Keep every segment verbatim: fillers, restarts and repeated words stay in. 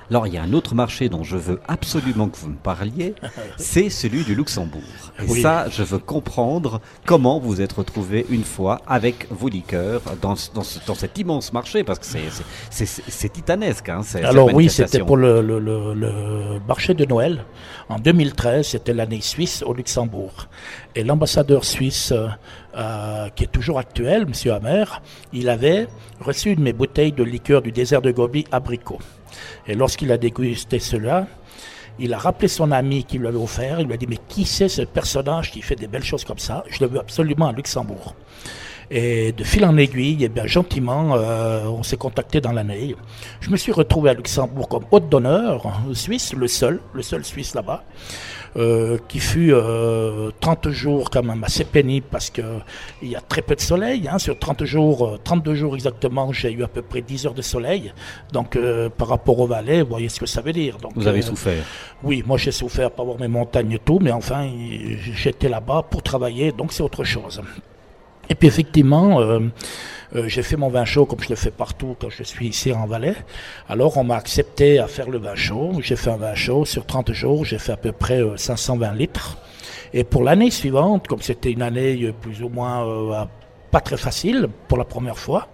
Alors, il y a un autre marché dont je veux absolument que vous me parliez, c'est celui du Luxembourg. Et oui. ça, je veux comprendre comment vous êtes retrouvé une fois avec vos liqueurs dans, dans, ce, dans cet immense marché, parce que c'est, c'est, c'est, c'est titanesque. Hein, c'est, Alors oui, c'était pour le, le, le, le marché de Noël. En deux mille treize, c'était l'année suisse au Luxembourg. Et l'ambassadeur suisse, euh, qui est toujours actuel, M. Hammer, il avait reçu une de mes bouteilles de liqueur du désert de Gobi abricot. Et lorsqu'il a dégusté cela, il a rappelé son ami qui lui avait offert. Il lui a dit, mais qui c'est ce personnage qui fait des belles choses comme ça? Je le veux absolument à Luxembourg. Et de fil en aiguille, et bien gentiment, euh, on s'est contacté dans l'année. Je me suis retrouvé à Luxembourg comme hôte d'honneur suisse, le seul, le seul Suisse là-bas, euh, qui fut euh, trente jours quand même assez pénible parce que il y a très peu de soleil. Hein, sur trente jours, trente-deux jours exactement, j'ai eu à peu près dix heures de soleil. Donc euh, par rapport au Valais, vous voyez ce que ça veut dire. Donc, vous avez euh, souffert? Oui, moi j'ai souffert pour avoir mes montagnes et tout, mais enfin j'étais là-bas pour travailler, donc c'est autre chose. Et puis effectivement, euh, euh, j'ai fait mon vin chaud comme je le fais partout quand je suis ici en Valais. Alors on m'a accepté à faire le vin chaud. J'ai fait un vin chaud sur trente jours, j'ai fait à peu près euh, cinq cent vingt litres. Et pour l'année suivante, comme c'était une année euh, plus ou moins euh, pas très facile pour la première fois,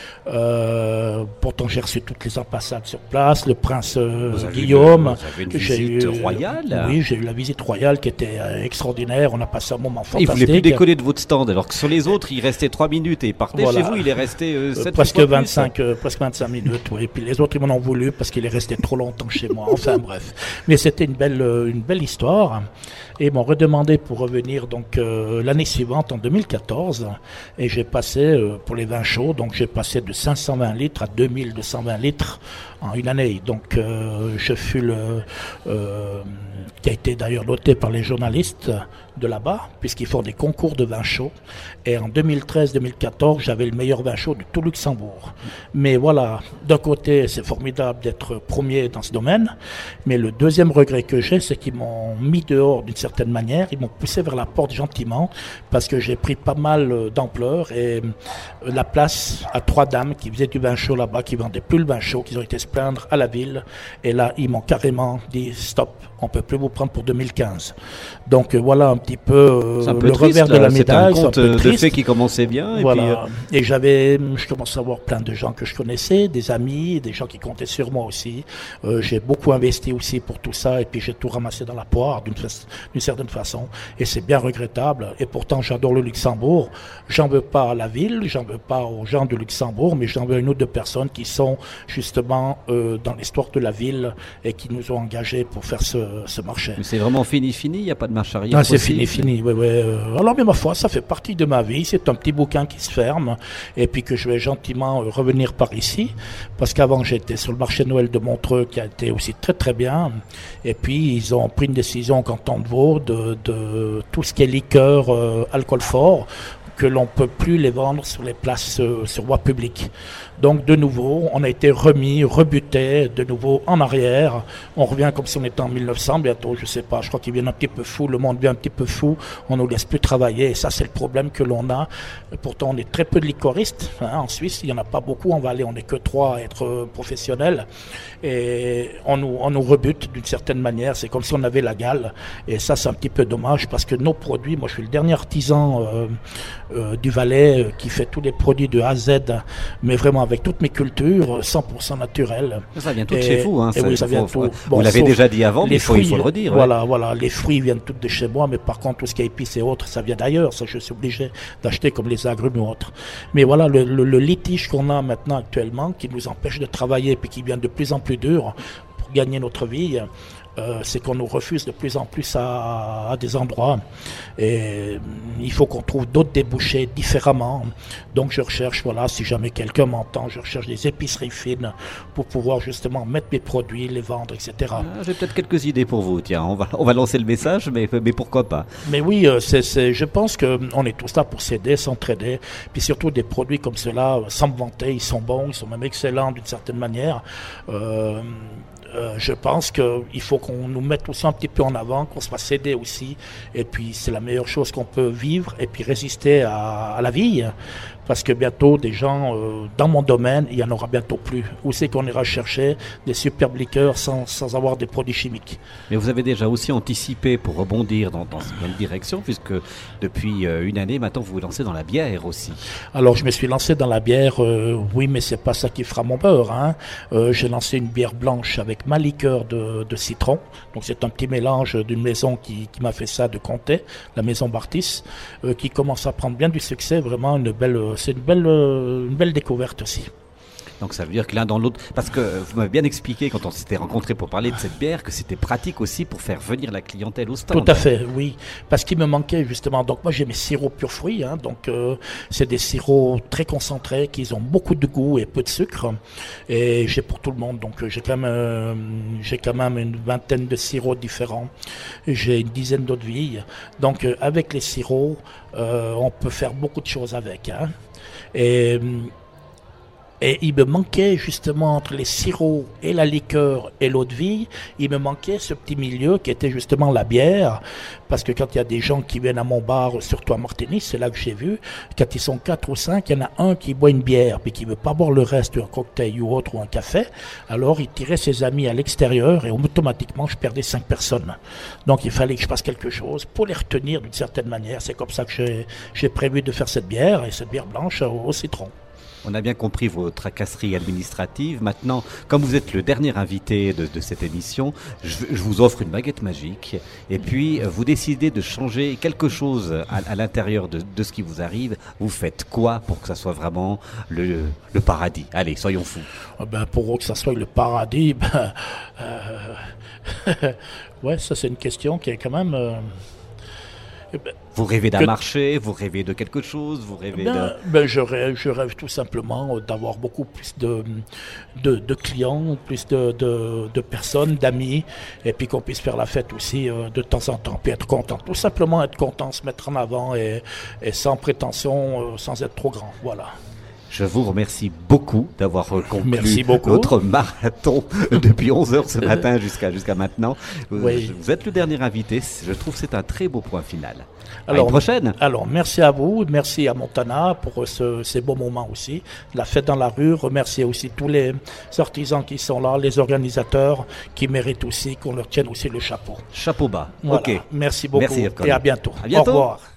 Euh, pourtant j'ai reçu toutes les ambassades sur place, le prince euh, Guillaume. Une, vous avez une visite eu, royale. Oui, j'ai eu la visite royale qui était euh, extraordinaire. On a passé un moment fantastique. Il ne voulait plus décoller de votre stand, alors que sur les autres, il restait trois minutes et il partait. Voilà. Chez vous, il est resté euh, sept euh, presque vingt-cinq, euh, presque vingt-cinq minutes. Oui. Et puis les autres, ils m'en ont voulu parce qu'il est resté trop longtemps chez moi. Enfin bref, mais c'était une belle, euh, une belle histoire. Et ils m'ont redemandé pour revenir donc euh, l'année suivante en deux mille quatorze. Et j'ai passé euh, pour les vins chauds, donc j'ai passé de cinq cent vingt litres à deux mille deux cent vingt litres en une année. Donc euh, je fus le euh, qui a été d'ailleurs noté par les journalistes de là-bas, puisqu'ils font des concours de vin chaud. Et en deux mille treize deux mille quatorze, j'avais le meilleur vin chaud de tout Luxembourg. Mais voilà, d'un côté, c'est formidable d'être premier dans ce domaine, mais le deuxième regret que j'ai, c'est qu'ils m'ont mis dehors d'une certaine manière, ils m'ont poussé vers la porte gentiment, parce que j'ai pris pas mal d'ampleur, et la place à trois dames qui faisaient du vin chaud là-bas, qui vendaient plus le vin chaud, qui ont été se plaindre à la ville, et là, ils m'ont carrément dit, stop, on peut plus vous prendre pour deux mille quinze. Donc voilà un petit peu, euh, un peu le triste, revers de la c'est médaille. Un conte de fait qui commençait bien. Et, voilà. puis, euh... et j'avais, je commençais à avoir plein de gens que je connaissais, des amis, des gens qui comptaient sur moi aussi. Euh, j'ai beaucoup investi aussi pour tout ça, et puis j'ai tout ramassé dans la poire d'une, fa- d'une certaine façon. Et c'est bien regrettable. Et pourtant, j'adore le Luxembourg. J'en veux pas à la ville, j'en veux pas aux gens du Luxembourg, mais j'en veux à une ou deux personnes qui sont justement euh, dans l'histoire de la ville et qui nous ont engagés pour faire ce, ce marché. Mais c'est vraiment fini, fini. Il n'y a pas de marche arrière. Ah, c'est fini, fini. Ouais, ouais. Alors, mais ma foi, ça fait partie de ma vie. C'est un petit bouquin qui se ferme, et puis que je vais gentiment euh, revenir par ici, parce qu'avant j'étais sur le marché de Noël de Montreux, qui a été aussi très très bien. Et puis ils ont pris une décision au canton de Vaud de, de tout ce qui est liqueur, euh, alcool fort, que l'on peut plus les vendre sur les places, euh, sur voie publique. Donc de nouveau, on a été remis, rebuté, de nouveau en arrière. On revient comme si on était en mille neuf cents bientôt, je sais pas, je crois qu'ils viennent un petit peu fou, le monde vient un petit peu fou, on nous laisse plus travailler, et ça c'est le problème que l'on a. Pourtant on est très peu de liquoristes, hein, en Suisse, il y en a pas beaucoup, en Valais on n'est que trois à être euh, professionnels, et on nous, on nous rebute d'une certaine manière, c'est comme si on avait la gale, et ça c'est un petit peu dommage, parce que nos produits, moi je suis le dernier artisan euh, euh, du Valais euh, qui fait tous les produits de A à Z, mais vraiment avec toutes mes cultures, cent pour cent naturelles. Ça vient tout de chez vous, hein. Et ça, oui, ça vient faut, tout. Bon, vous l'avez déjà dit avant, mais il faut, il faut le redire. Voilà, ouais. voilà, les fruits viennent tous de chez moi, mais par contre, tout ce qui est épices et autres, ça vient d'ailleurs. Ça, je suis obligé d'acheter comme les agrumes ou autres. Mais voilà, le, le, le litige qu'on a maintenant actuellement, qui nous empêche de travailler, puis qui devient de plus en plus dur pour gagner notre vie, Euh, c'est qu'on nous refuse de plus en plus à, à des endroits, et il faut qu'on trouve d'autres débouchés différemment. Donc je recherche, voilà, si jamais quelqu'un m'entend, je recherche des épiceries fines pour pouvoir justement mettre mes produits, les vendre, et cetera. Ah, j'ai peut-être quelques idées pour vous, tiens, on va, on va lancer le message, mais, mais pourquoi pas. Mais oui, c'est, c'est, je pense qu'on est tous là pour s'aider, s'entraider, puis surtout des produits comme ceux-là, sans me vanter, ils sont bons, ils sont même excellents d'une certaine manière. Euh, Euh, je pense qu'il faut qu'on nous mette aussi un petit peu en avant, qu'on se fasse aider aussi. Et puis, c'est la meilleure chose qu'on peut vivre et puis résister à, à la vie. parce que bientôt, des gens, euh, dans mon domaine, il n'y en aura bientôt plus. Où c'est qu'on ira chercher des superbes liqueurs sans, sans avoir des produits chimiques? Mais vous avez déjà aussi anticipé pour rebondir dans, dans cette bonne direction, puisque depuis euh, une année, maintenant, vous vous lancez dans la bière aussi. Alors, je me suis lancé dans la bière, euh, oui, mais c'est pas ça qui fera mon beurre, hein. Euh, j'ai lancé une bière blanche avec ma liqueur de, de citron. Donc, c'est un petit mélange d'une maison qui, qui m'a fait ça de Comté, la maison Bartis, euh, qui commence à prendre bien du succès. Vraiment, une belle, c'est une belle, euh, une belle découverte aussi. Donc ça veut dire que l'un dans l'autre, parce que vous m'avez bien expliqué quand on s'était rencontrés pour parler de cette bière que c'était pratique aussi pour faire venir la clientèle au stand. Tout à fait, oui, parce qu'il me manquait justement. Donc moi j'ai mes sirops pur fruits, hein, donc euh, c'est des sirops très concentrés qui ont beaucoup de goût et peu de sucre, et j'ai pour tout le monde. Donc j'ai quand même, euh, j'ai quand même une vingtaine de sirops différents, j'ai une dizaine d'eau de vie. Donc euh, avec les sirops, euh, on peut faire beaucoup de choses avec, hein. Et Et il me manquait justement entre les sirops et la liqueur et l'eau de vie, il me manquait ce petit milieu qui était justement la bière. Parce que quand il y a des gens qui viennent à mon bar, surtout à Martigny, c'est là que j'ai vu, quand ils sont quatre ou cinq, il y en a un qui boit une bière, puis qui ne veut pas boire le reste, un cocktail ou autre, ou un café. Alors il tirait ses amis à l'extérieur et automatiquement je perdais cinq personnes. Donc il fallait que je fasse quelque chose pour les retenir d'une certaine manière. C'est comme ça que j'ai, j'ai prévu de faire cette bière, et cette bière blanche au, au citron. On a bien compris vos tracasseries administratives. Maintenant, comme vous êtes le dernier invité de, de cette émission, je, je vous offre une baguette magique. Et puis, vous décidez de changer quelque chose à, à l'intérieur de, de ce qui vous arrive. Vous faites quoi pour que ça soit vraiment le, le paradis? Allez, soyons fous. Ben, pour que ça soit le paradis, ben, euh, ouais, ça c'est une question qui est quand même... Euh, Vous rêvez d'un que... marché, vous rêvez de quelque chose, vous rêvez ben, de... Ben je, rêve, je rêve tout simplement d'avoir beaucoup plus de, de, de clients, plus de, de, de personnes, d'amis, et puis qu'on puisse faire la fête aussi euh, de temps en temps, puis être content. Tout simplement être content, se mettre en avant, et, et sans prétention, euh, sans être trop grand. Voilà. Je vous remercie beaucoup d'avoir conclu beaucoup. notre marathon depuis onze heures ce matin jusqu'à jusqu'à maintenant. Oui. Vous êtes le dernier invité. Je trouve que c'est un très beau point final. Alors, à une prochaine. Alors, merci à vous. Merci à Montana pour ce, ces beaux moments aussi. La fête dans la rue. Remercier aussi tous les artisans qui sont là, les organisateurs qui méritent aussi qu'on leur tienne aussi le chapeau. Chapeau bas. Voilà. OK. Merci beaucoup. Merci, et à bientôt. À bientôt. Au revoir.